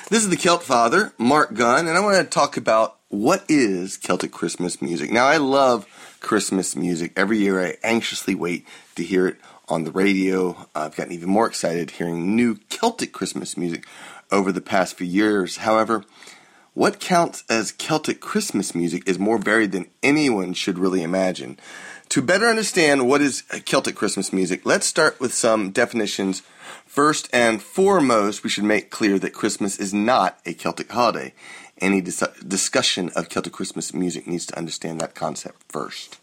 This is the Celt Father, Mark Gunn, and I want to talk about what is Celtic Christmas music. Now, I love Christmas music. Every year I anxiously wait to hear it on the radio. I've gotten even more excited hearing new Celtic Christmas music over the past few years. However, what counts as Celtic Christmas music is more varied than anyone should really imagine. To better understand what is Celtic Christmas music, let's start with some definitions. First and foremost, we should make clear that Christmas is not a Celtic holiday. Any discussion of Celtic Christmas music needs to understand that concept first.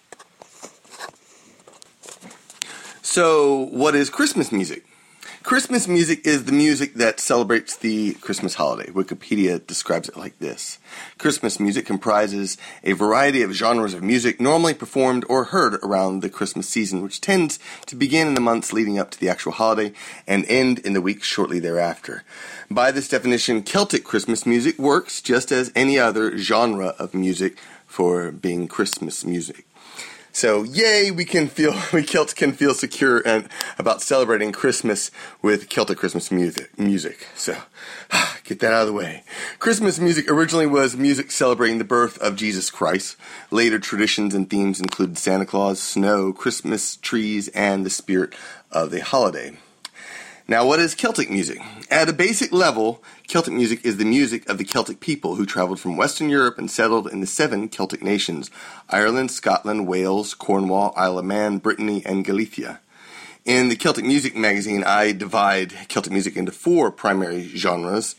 So, what is Christmas music? Christmas music is the music that celebrates the Christmas holiday. Wikipedia describes it like this. Christmas music comprises a variety of genres of music normally performed or heard around the Christmas season, which tends to begin in the months leading up to the actual holiday and end in the weeks shortly thereafter. By this definition, Celtic Christmas music works just as any other genre of music for being Christmas music. So, yay, we Celts can feel secure about celebrating Christmas with Celtic Christmas music. So, get that out of the way. Christmas music originally was music celebrating the birth of Jesus Christ. Later traditions and themes included Santa Claus, snow, Christmas trees, and the spirit of the holiday. Now, what is Celtic music? At a basic level, Celtic music is the music of the Celtic people who traveled from Western Europe and settled in the 7 Celtic nations: Ireland, Scotland, Wales, Cornwall, Isle of Man, Brittany, and Galicia. In the Celtic Music magazine, I divide Celtic music into 4 primary genres,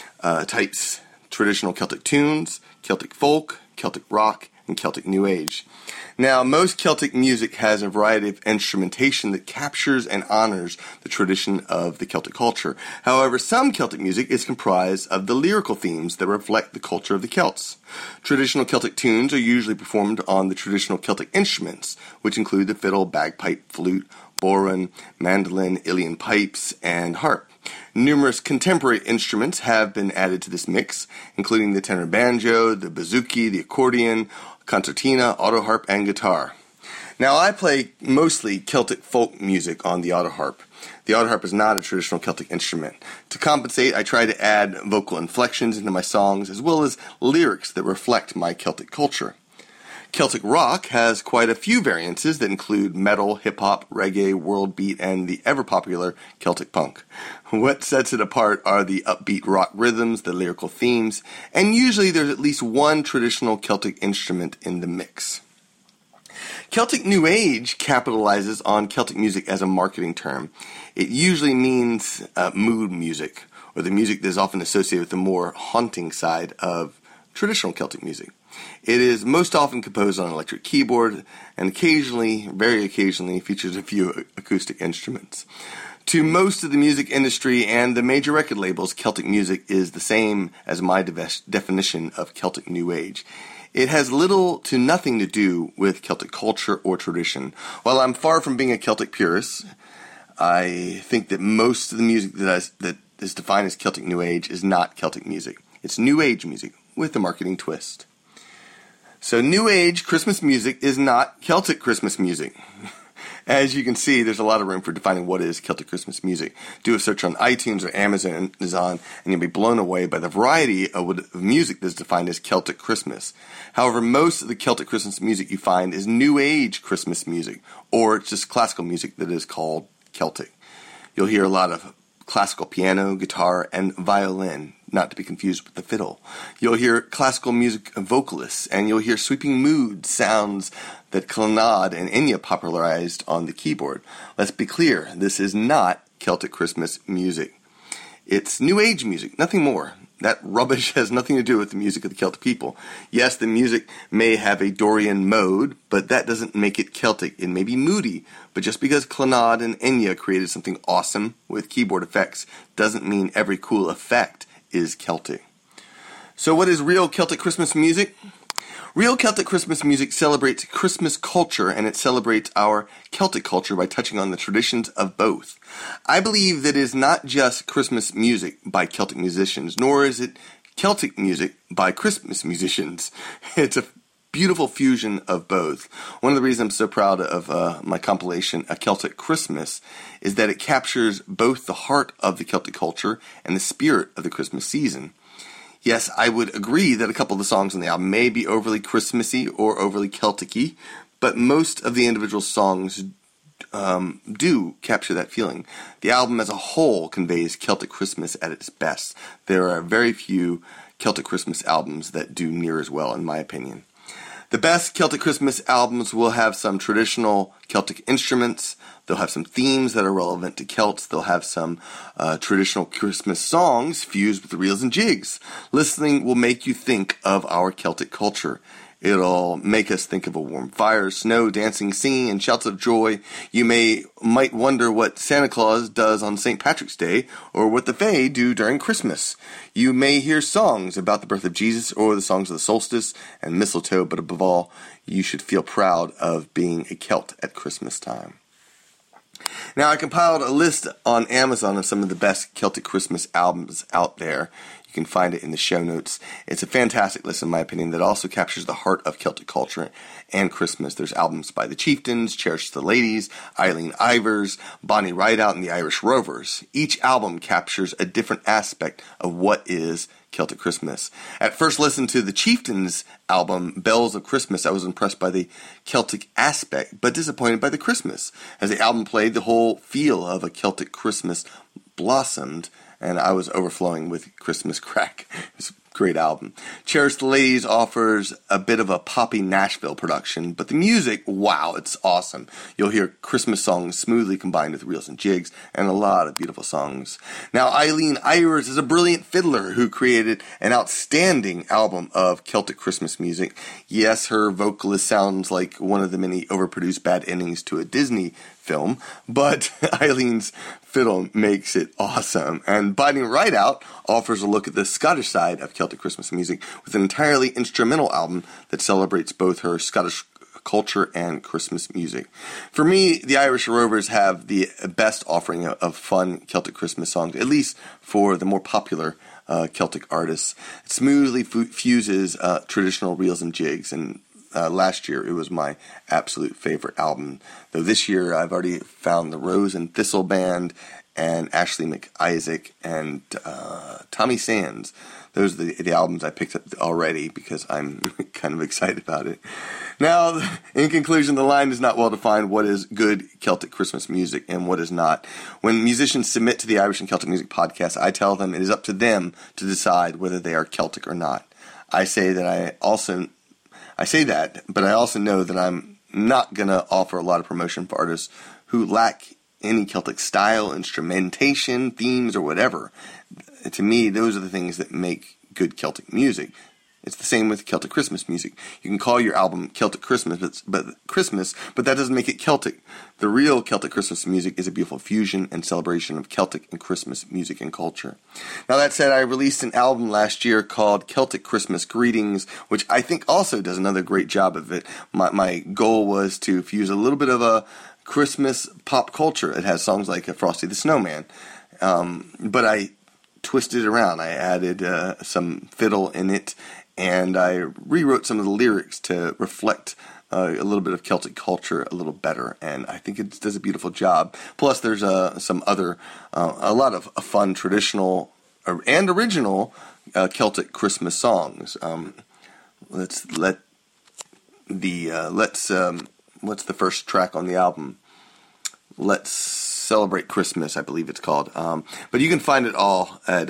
types: traditional Celtic tunes, Celtic folk, Celtic rock, and Celtic New Age. Now, most Celtic music has a variety of instrumentation that captures and honors the tradition of the Celtic culture. However, some Celtic music is comprised of the lyrical themes that reflect the culture of the Celts. Traditional Celtic tunes are usually performed on the traditional Celtic instruments, which include the fiddle, bagpipe, flute, bodhrán, mandolin, Uilleann pipes, and harp. Numerous contemporary instruments have been added to this mix, including the tenor banjo, the bouzouki, the accordion, concertina, autoharp, and guitar. Now, I play mostly Celtic folk music on the autoharp. The autoharp is not a traditional Celtic instrument. To compensate, I try to add vocal inflections into my songs, as well as lyrics that reflect my Celtic culture. Celtic rock has quite a few variances that include metal, hip-hop, reggae, world beat, and the ever-popular Celtic punk. What sets it apart are the upbeat rock rhythms, the lyrical themes, and usually there's at least one traditional Celtic instrument in the mix. Celtic New Age capitalizes on Celtic music as a marketing term. It usually means mood music, or the music that is often associated with the more haunting side of traditional Celtic music. It is most often composed on an electric keyboard and occasionally, very occasionally, features a few acoustic instruments. To most of the music industry and the major record labels, Celtic music is the same as my definition of Celtic New Age. It has little to nothing to do with Celtic culture or tradition. While I'm far from being a Celtic purist, I think that most of the music that is defined as Celtic New Age is not Celtic music. It's New Age music with a marketing twist. So New Age Christmas music is not Celtic Christmas music. As you can see, there's a lot of room for defining what is Celtic Christmas music. Do a search on iTunes or Amazon, and you'll be blown away by the variety of music that's defined as Celtic Christmas. However, most of the Celtic Christmas music you find is New Age Christmas music, or it's just classical music that is called Celtic. You'll hear a lot of classical piano, guitar, and violin, not to be confused with the fiddle. You'll hear classical music vocalists, and you'll hear sweeping mood sounds that Clannad and Enya popularized on the keyboard. Let's be clear, this is not Celtic Christmas music. It's New Age music, nothing more. That rubbish has nothing to do with the music of the Celtic people. Yes, the music may have a Dorian mode, but that doesn't make it Celtic. It may be moody, but just because Clannad and Enya created something awesome with keyboard effects doesn't mean every cool effect is Celtic. So what is real Celtic Christmas music? Real Celtic Christmas music celebrates Christmas culture, and it celebrates our Celtic culture by touching on the traditions of both. I believe that it is not just Christmas music by Celtic musicians, nor is it Celtic music by Christmas musicians. It's a beautiful fusion of both. One of the reasons I'm so proud of my compilation, A Celtic Christmas, is that it captures both the heart of the Celtic culture and the spirit of the Christmas season. Yes, I would agree that a couple of the songs on the album may be overly Christmassy or overly Celtic-y, but most of the individual songs do capture that feeling. The album as a whole conveys Celtic Christmas at its best. There are very few Celtic Christmas albums that do near as well, in my opinion. The best Celtic Christmas albums will have some traditional Celtic instruments. They'll have some themes that are relevant to Celts. They'll have some traditional Christmas songs fused with reels and jigs. Listening will make you think of our Celtic culture. It'll make us think of a warm fire, snow, dancing, singing, and shouts of joy. You might wonder what Santa Claus does on St. Patrick's Day, or what the Fae do during Christmas. You may hear songs about the birth of Jesus, or the songs of the solstice and mistletoe, but above all, you should feel proud of being a Celt at Christmas time. Now, I compiled a list on Amazon of some of the best Celtic Christmas albums out there. You can find it in the show notes. It's a fantastic list, in my opinion, that also captures the heart of Celtic culture and Christmas. There's albums by the Chieftains, Cherish the Ladies, Eileen Ivers, Bonnie Rideout, and the Irish Rovers. Each album captures a different aspect of what is Celtic Christmas. At first listen to the Chieftains album, Bells of Christmas, I was impressed by the Celtic aspect, but disappointed by the Christmas. As the album played, the whole feel of a Celtic Christmas blossomed, and I was overflowing with Christmas crack. It's a great album. Cherish the Ladies offers a bit of a poppy Nashville production, but the music, wow, it's awesome. You'll hear Christmas songs smoothly combined with reels and jigs, and a lot of beautiful songs. Now, Eileen Ivers is a brilliant fiddler who created an outstanding album of Celtic Christmas music. Yes, her vocalist sounds like one of the many overproduced bad endings to a Disney film, but Eileen's fiddle makes it awesome. And Bonnie Rideout offers a look at the Scottish side of Celtic Christmas music with an entirely instrumental album that celebrates both her Scottish culture and Christmas music. For me, the Irish Rovers have the best offering of fun Celtic Christmas songs, at least for the more popular Celtic artists. It smoothly fuses traditional reels and jigs, and last year, it was my absolute favorite album. Though this year, I've already found the Rose and Thistle Band and Ashley McIsaac and Tommy Sands. Those are the albums I picked up already because I'm kind of excited about it. Now, in conclusion, the line is not well defined what is good Celtic Christmas music and what is not. When musicians submit to the Irish and Celtic Music Podcast, I tell them it is up to them to decide whether they are Celtic or not. I say that, but I also know that I'm not going to offer a lot of promotion for artists who lack any Celtic style, instrumentation, themes, or whatever. To me, those are the things that make good Celtic music. It's the same with Celtic Christmas music. You can call your album Celtic Christmas, but that doesn't make it Celtic. The real Celtic Christmas music is a beautiful fusion and celebration of Celtic and Christmas music and culture. Now, that said, I released an album last year called Celtic Christmas Greetings, which I think also does another great job of it. My goal was to fuse a little bit of a Christmas pop culture. It has songs like Frosty the Snowman, but I twisted it around. I added some fiddle in it, and I rewrote some of the lyrics to reflect a little bit of Celtic culture a little better, and I think it does a beautiful job. Plus, there's some other, a lot of fun traditional and original Celtic Christmas songs. What's the first track on the album? Let's Celebrate Christmas, I believe it's called. But you can find it all at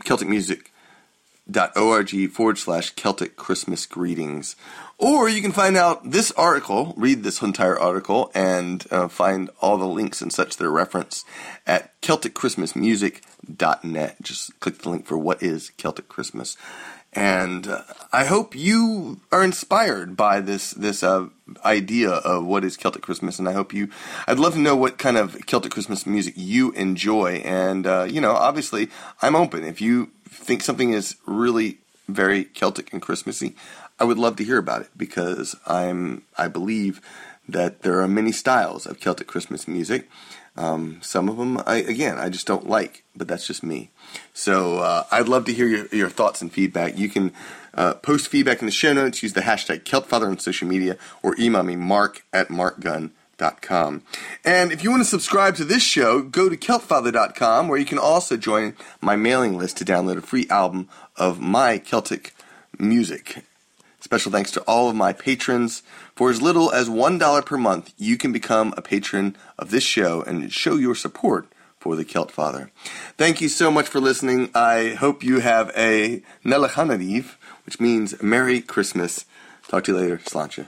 celticmusic.org/Celtic Christmas Greetings. Or you can find out this article, read this entire article, and find all the links and such that are referenced at CelticChristmasMusic.net. Just click the link for what is Celtic Christmas. And I hope you are inspired by this idea of what is Celtic Christmas, and I'd love to know what kind of Celtic Christmas music you enjoy, and, obviously, I'm open. If you think something is really very Celtic and Christmassy, I would love to hear about it, because I believe that there are many styles of Celtic Christmas music. Some of them, I just don't like, but that's just me. So I'd love to hear your thoughts and feedback. You can post feedback in the show notes, use the hashtag KeltFather on social media, or email me, mark@markgunn.com. And if you want to subscribe to this show, go to keltfather.com, where you can also join my mailing list to download a free album of my Celtic music. Special thanks to all of my patrons. For as little as $1 per month, you can become a patron of this show and show your support for the Celt Father. Thank you so much for listening. I hope you have a Nella Chanariv, which means Merry Christmas. Talk to you later. Sláinte.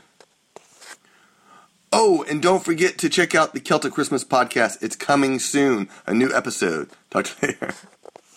Oh, and don't forget to check out the Celtic Christmas podcast. It's coming soon. A new episode. Talk to you later.